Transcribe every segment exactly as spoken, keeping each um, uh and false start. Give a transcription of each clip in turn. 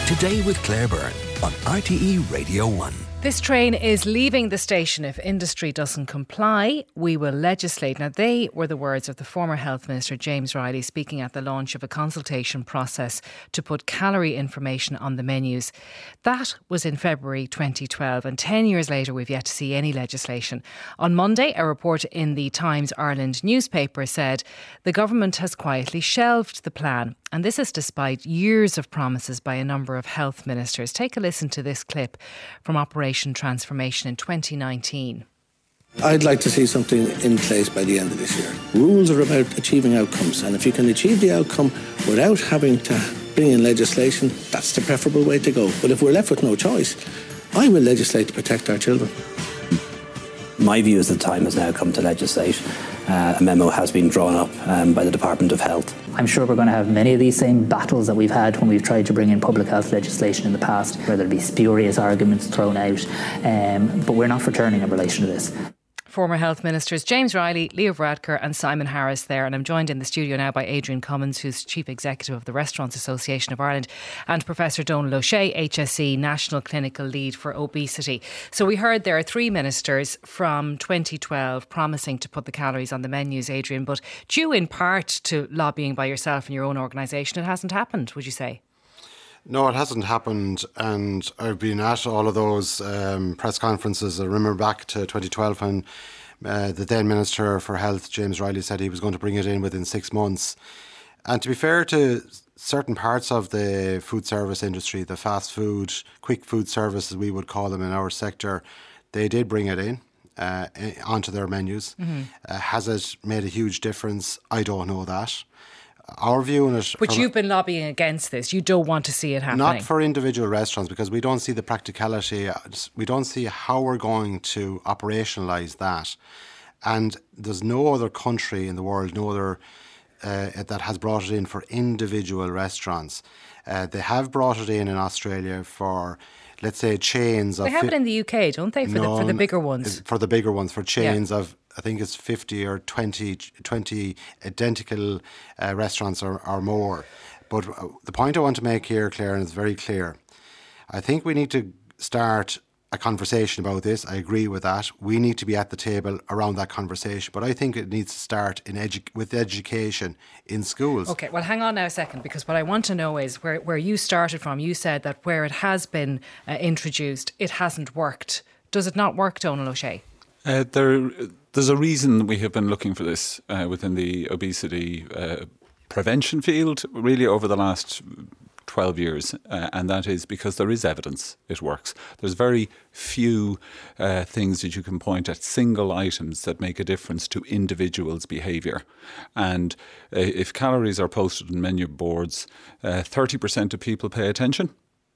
Today with Claire Byrne on R T E Radio one. This train is leaving the station if industry doesn't comply. We will legislate. Now, they were the words of the former Health Minister James Riley speaking at the launch of a consultation process to put calorie information on the menus. That was in February twenty twelve, and ten years later we've yet to see any legislation. On Monday, a report in the Times Ireland newspaper said the government has quietly shelved the plan. And this is despite years of promises by a number of health ministers. Take a listen to this clip from Operation Transformation in twenty nineteen. I'd like to see something in place by the end of this year. Rules are about achieving outcomes, and if you can achieve the outcome without having to bring in legislation, that's the preferable way to go. But if we're left with no choice, I will legislate to protect our children. My view is the time has now come to legislate. Uh, a memo has been drawn up um, by the Department of Health. I'm sure we're going to have many of these same battles that we've had when we've tried to bring in public health legislation in the past, where there'll be spurious arguments thrown out, um, but we're not for turning in relation to this. Former Health Ministers James Riley, Leo Varadkar and Simon Harris there. And I'm joined in the studio now by Adrian Cummins, who's Chief Executive of the Restaurants Association of Ireland, and Professor Donal O'Shea, H S E National Clinical Lead for Obesity. So we heard there are three ministers from twenty twelve promising to put the calories on the menus, Adrian, but due in part to lobbying by yourself and your own organisation, it hasn't happened, would you say? No, it hasn't happened, and I've been at all of those um, press conferences. I remember back to twenty twelve when uh, the then Minister for Health, James Riley, said he was going to bring it in within six months. And to be fair to certain parts of the food service industry, the fast food, quick food services we would call them in our sector, they did bring it in uh, onto their menus. Mm-hmm. Uh, has it made a huge difference? I don't know that. Our view on it... But you've been lobbying against this. You don't want to see it happening. Not for individual restaurants, because we don't see the practicality. We don't see how we're going to operationalise that. And there's no other country in the world, no other, uh, that has brought it in for individual restaurants. Uh, they have brought it in in Australia for, let's say, chains of... They have it in the U K, don't they, for, no, the, for the bigger ones? For the bigger ones, for chains yeah. of... I think it's fifty or twenty, twenty identical uh, restaurants or, or more. But the point I want to make here, Claire, and it's very clear, I think we need to start a conversation about this. I agree with that. We need to be at the table around that conversation. But I think it needs to start in edu- with education in schools. OK, well, hang on now a second, because what I want to know is where, where you started from. You said that where it has been uh, introduced, it hasn't worked. Does it not work, Donal O'Shea? Uh, there, there's a reason we have been looking for this uh, within the obesity uh, prevention field, really over the last twelve years, uh, and that is because there is evidence it works. There's very few uh, things that you can point at, single items that make a difference to individuals' behaviour. And uh, if calories are posted on menu boards, uh, thirty percent of people pay attention,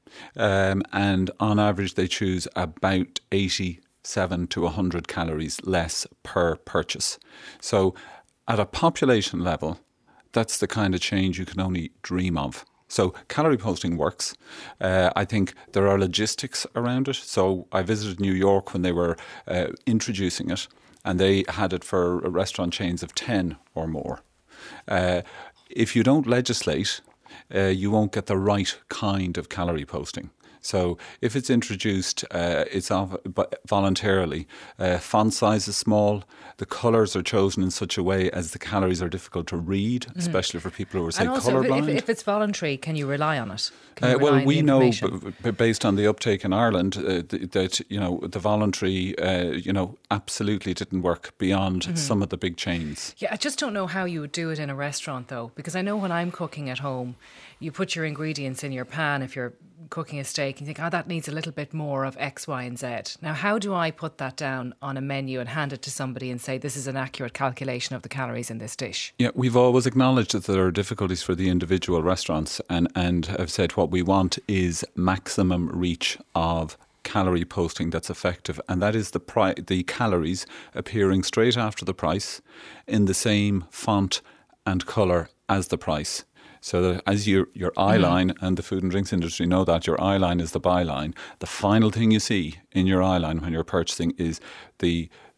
um, and on average they choose about eighty seven to one hundred calories less per purchase. So at a population level, that's the kind of change you can only dream of. So calorie posting works. Uh, I think there are logistics around it. So I visited New York when they were uh, introducing it, and they had it for restaurant chains of ten or more. Uh, if you don't legislate, uh, you won't get the right kind of calorie posting. So if it's introduced, uh, it's off, but voluntarily. Uh, font size is small. The colours are chosen in such a way as the calories are difficult to read, mm. especially for people who are, say, colourblind. If, if it's voluntary, can you rely on it? Can Uh, you rely well, on we the know, information? b- based on the uptake in Ireland, uh, th- that you know the voluntary, uh, you know, absolutely didn't work beyond mm-hmm. some of the big chains. Yeah, I just don't know how you would do it in a restaurant, though, because I know when I'm cooking at home, you put your ingredients in your pan if you're cooking a steak and you think, oh, that needs a little bit more of X, Y and Z. Now, how do I put that down on a menu and hand it to somebody and say, this is an accurate calculation of the calories in this dish? Yeah, we've always acknowledged that there are difficulties for the individual restaurants and, and have said what we want is maximum reach of calorie posting that's effective, and that is the pri- the calories appearing straight after the price in the same font and colour as the price. So that as your your eye line, mm-hmm. and the food and drinks industry know that your eye line is the buy line, the final thing you see in your eye line when you're purchasing is the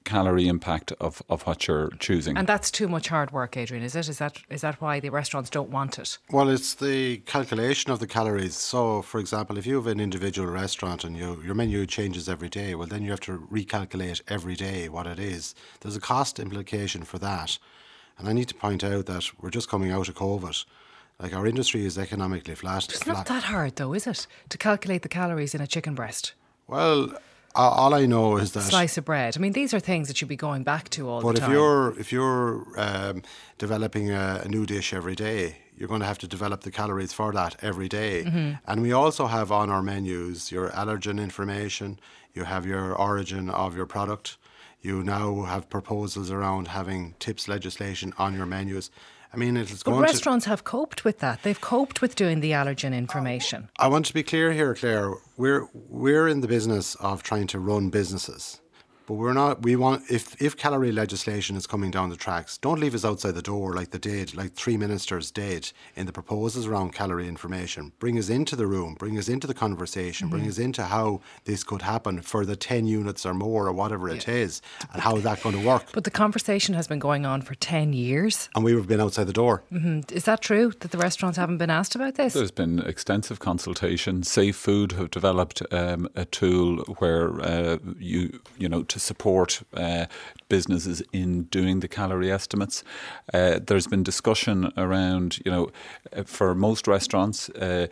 calorie impact of, of what you're choosing. And that's too much hard work, Adrian, is it? Is that is that why the restaurants don't want it? Well, it's the calculation of the calories. So, for example, if you have an individual restaurant and you, your menu changes every day, well, then you have to recalculate every day what it is. There's a cost implication for that. And I need to point out that we're just coming out of COVID. Like, our industry is economically flat. It's flat. not that hard, though, is it? To calculate the calories in a chicken breast? Well, all I know is that slice of bread. I mean, these are things that you'd be going back to all but the time. But if you're if you're um, developing a, a new dish every day, you're going to have to develop the calories for that every day. Mm-hmm. And we also have on our menus your allergen information. You have your origin of your product. You now have proposals around having tips legislation on your menus. I mean, it's but going restaurants to, have coped with that. They've coped with doing the allergen information. I want to be clear here, Claire. We're we're in the business of trying to run businesses. But we're not, we want, if, if calorie legislation is coming down the tracks, don't leave us outside the door like they did, like three ministers did in the proposals around calorie information. Bring us into the room, bring us into the conversation, mm-hmm. bring us into how this could happen for the ten units or more or whatever it yeah. is, and how that's going to work. But the conversation has been going on for ten years. And we've been outside the door. Mm-hmm. Is that true, that the restaurants haven't been asked about this? There's been extensive consultation. Safe Food have developed um, a tool where uh, you, you know, to support uh, businesses in doing the calorie estimates. Uh, there's been discussion around, you know, for most restaurants, uh,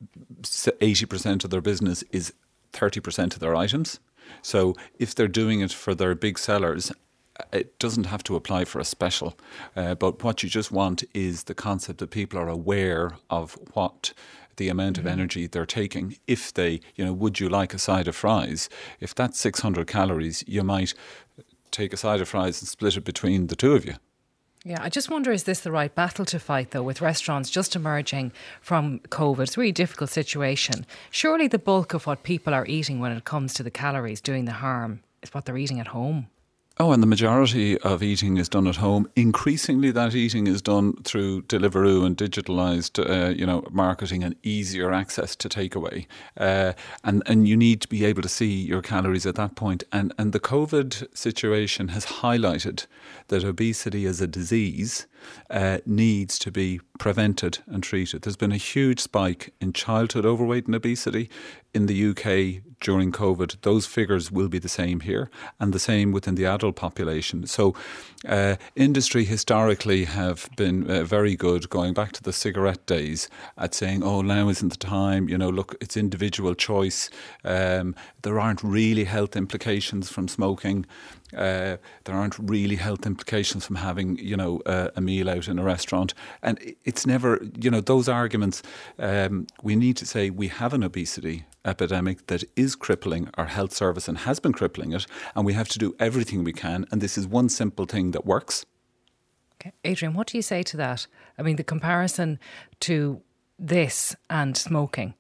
eighty percent of their business is thirty percent of their items. So if they're doing it for their big sellers, it doesn't have to apply for a special. Uh, but what you just want is the concept that people are aware of what the amount of energy they're taking. If they, you know, would you like a side of fries? If that's six hundred calories, you might take a side of fries and split it between the two of you. Yeah, I just wonder, is this the right battle to fight, though, with restaurants just emerging from COVID? It's a really difficult situation. Surely the bulk of what people are eating when it comes to the calories doing the harm is what they're eating at home. Oh, and the majority of eating is done at home. Increasingly, that eating is done through Deliveroo and digitalised, uh, you know, marketing and easier access to takeaway. Uh, and and you need to be able to see your calories at that point. And and the COVID situation has highlighted that obesity as a disease uh, needs to be prevented and treated. There's been a huge spike in childhood overweight and obesity in the U K during COVID. Those figures will be the same here, and the same within the adult population. So uh, industry historically have been uh, very good, going back to the cigarette days, at saying, oh, now isn't the time, you know, look, it's individual choice. Um, there aren't really health implications from smoking. Uh, there aren't really health implications from having, you know, uh, a meal out in a restaurant. And it's never, you know, those arguments, um, we need to say we have an obesity epidemic that is crippling our health service and has been crippling it, and we have to do everything we can, and this is one simple thing that works. Okay. Adrian, what do you say to that? I mean, the comparison to this and smoking.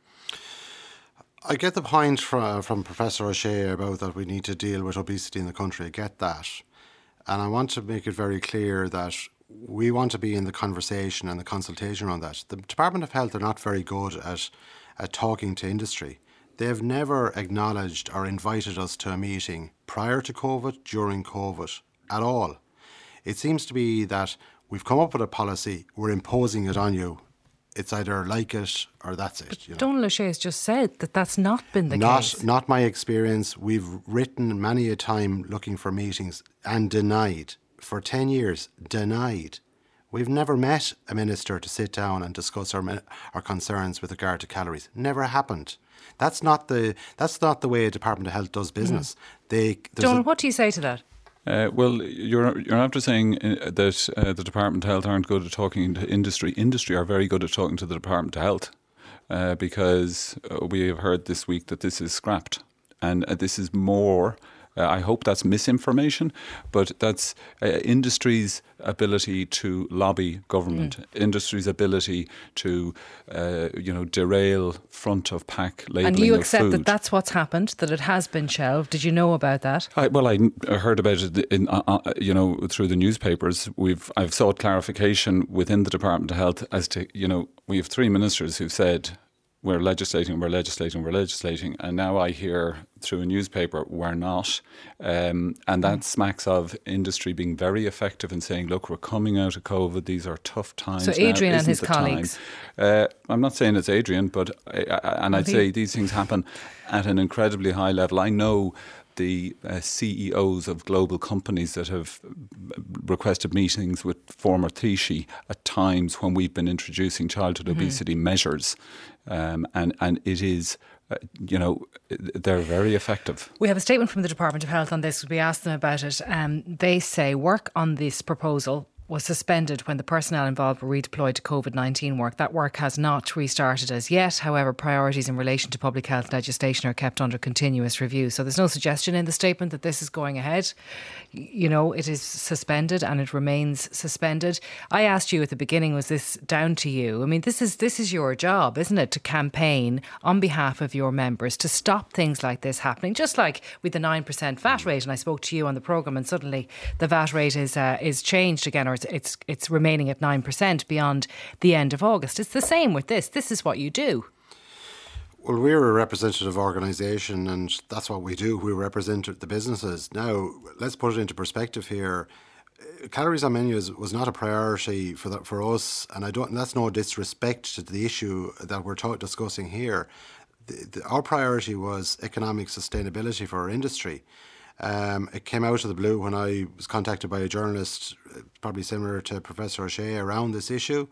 I get the point from, from Professor O'Shea about that we need to deal with obesity in the country. I get that. And I want to make it very clear that we want to be in the conversation and the consultation around that. The Department of Health are not very good at, at talking to industry. They've never acknowledged or invited us to a meeting prior to COVID, during COVID, at all. It seems to be that we've come up with a policy, we're imposing it on you. It's either like it or that's it. But you know. Donald O'Shea has just said that that's not been the not, case. Not my experience. We've written many a time looking for meetings and denied. For ten years, denied. We've never met a minister to sit down and discuss our our concerns with regard to calories. Never happened. That's not the that's not the way a Department of Health does business. Mm. They Donald, what do you say to that? Uh, well, you're you're after saying uh, that uh, the Department of Health aren't good at talking to industry. Industry are very good at talking to the Department of Health uh, because uh, we have heard this week that this is scrapped, and uh, this is more. Uh, I hope that's misinformation, but that's uh, industry's ability to lobby government, mm. industry's ability to, uh, you know, derail front of pack labelling of food. And you accept that that's what's happened, that it has been shelved. Did you know about that? I, well, I heard about it, in, uh, uh, you know, through the newspapers. We've I've sought clarification within the Department of Health as to, you know, we have three ministers who've said, we're legislating, we're legislating, we're legislating. And now I hear through a newspaper were not. Um, and that smacks of industry being very effective in saying, look, we're coming out of COVID, these are tough times. So Adrian now, and his colleagues. Uh, I'm not saying it's Adrian, but I, I, and I'd say these things happen at an incredibly high level. I know the uh, C E Os of global companies that have requested meetings with former Taoiseach at times when we've been introducing childhood mm-hmm. obesity measures. Um, and, and it is, uh, you know, they're very effective. We have a statement from the Department of Health on this. We asked them about it. Um, they say work on this proposal was suspended when the personnel involved were redeployed to COVID nineteen work. That work has not restarted as yet. However, priorities in relation to public health legislation are kept under continuous review. So there's no suggestion in the statement that this is going ahead. You know, it is suspended and it remains suspended. I asked you at the beginning, was this down to you? I mean, this is this is your job, isn't it, to campaign on behalf of your members to stop things like this happening, just like with the nine percent V A T rate. And I spoke to you on the programme and suddenly the V A T rate is uh, is changed again, or it's, it's it's remaining at nine percent beyond the end of August. It's the same with this. This is what you do. Well, we're a representative organisation and that's what we do. We represent the businesses. Now, let's put it into perspective here. Calories on menus was not a priority for that, for us, and I don't. That's no disrespect to the issue that we're ta- discussing here. The, the, our priority was economic sustainability for our industry. Um, it came out of the blue when I was contacted by a journalist, probably similar to Professor O'Shea, around this issue.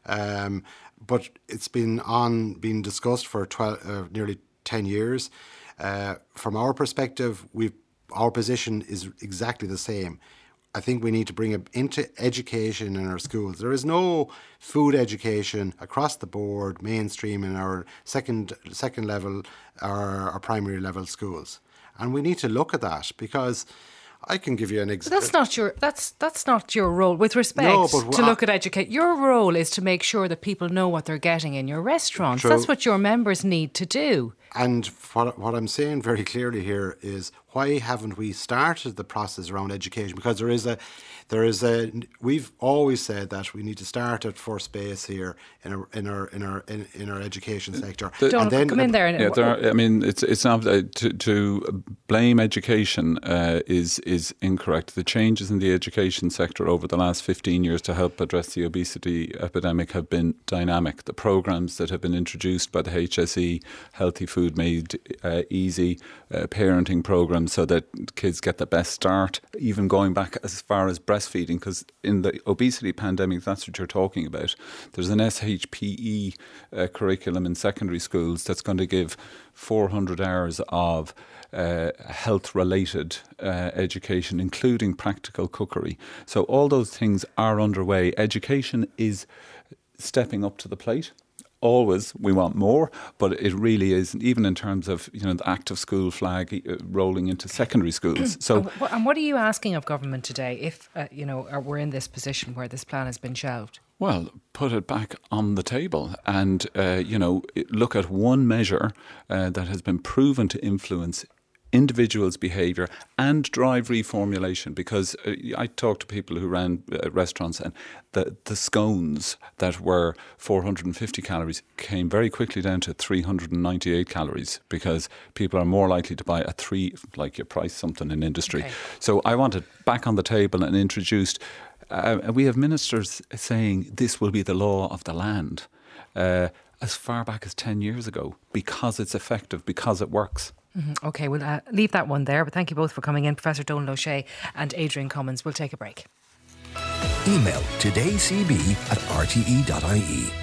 Um, but it's been on, been discussed for twelve, uh, nearly ten years. Uh, from our perspective, we've, our position is exactly the same. I think we need to bring it into education in our schools. There is no food education across the board, mainstream in our second second level or our primary level schools. And we need to look at that, because I can give you an example. That's not your that's that's not your role. With respect no, but to look at educate, your role is to make sure that people know what they're getting in your restaurants. True. That's what your members need to do. And what, what I'm saying very clearly here is, why haven't we started the process around education? Because there is a, there is a. We've always said that we need to start at first base here in our in our in our in, in our education sector. The, Don't and then, come in there. And yeah, there are, I mean, it's it's not uh, to to blame education uh, is is incorrect. The changes in the education sector over the last fifteen years to help address the obesity epidemic have been dynamic. The programmes that have been introduced by the H S E, Healthy Food Made uh, Easy, uh, parenting programmes so that kids get the best start, even going back as far as breastfeeding, because in the obesity pandemic, that's what you're talking about. There's an S H P E uh, curriculum in secondary schools that's going to give four hundred hours of uh, health-related uh, education, including practical cookery. So all those things are underway. Education is stepping up to the plate. Always, we want more, but it really is, even in terms of, you know, the active school flag uh, rolling into secondary schools. So, and what are you asking of government today if, uh, you know, we're in this position where this plan has been shelved? Well, put it back on the table and, uh, you know, look at one measure uh, that has been proven to influence individuals' behaviour and drive reformulation, because uh, I talked to people who ran uh, restaurants, and the, the scones that were four hundred fifty calories came very quickly down to three hundred ninety-eight calories, because people are more likely to buy a three, like you price something in industry. Okay. So I wanted back on the table and introduced, uh, we have ministers saying this will be the law of the land uh, as far back as ten years ago, because it's effective, because it works. Mm-hmm. OK, we'll uh, leave that one there. But thank you both for coming in, Professor Donal O'Shea and Adrian Cummins. We'll take a break. Email todaycb at r t e dot i e.